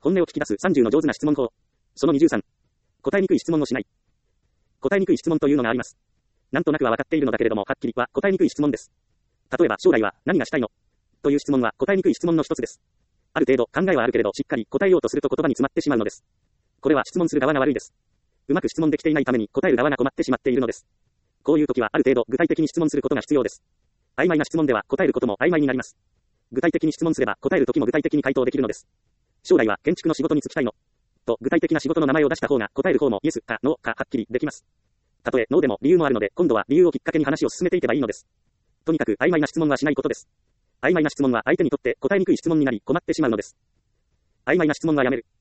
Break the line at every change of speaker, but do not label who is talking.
本音を聞き出す30の上手な質問法。その23。答えにくい質問をしない。答えにくい質問というのがあります。なんとなくは分かっているのだけれども、はっきりは答えにくい質問です。例えば、将来は何がしたいのという質問は答えにくい質問の一つです。ある程度考えはあるけれど、しっかり答えようとすると言葉に詰まってしまうのです。これは質問する側が悪いです。うまく質問できていないために答える側が困ってしまっているのです。こういう時はある程度具体的に質問することが必要です。曖昧な質問では答えることも曖昧になります。具体的に質問すれば答える時も具体的に回答できるのです。将来は建築の仕事に就きたいのと具体的な仕事の名前を出した方が答える方もイエスかノーかはっきりできます。たとえノーでも理由もあるので、今度は理由をきっかけに話を進めていけばいいのです。とにかく曖昧な質問はしないことです。曖昧な質問は相手にとって答えにくい質問になり困ってしまうのです。曖昧な質問はやめる。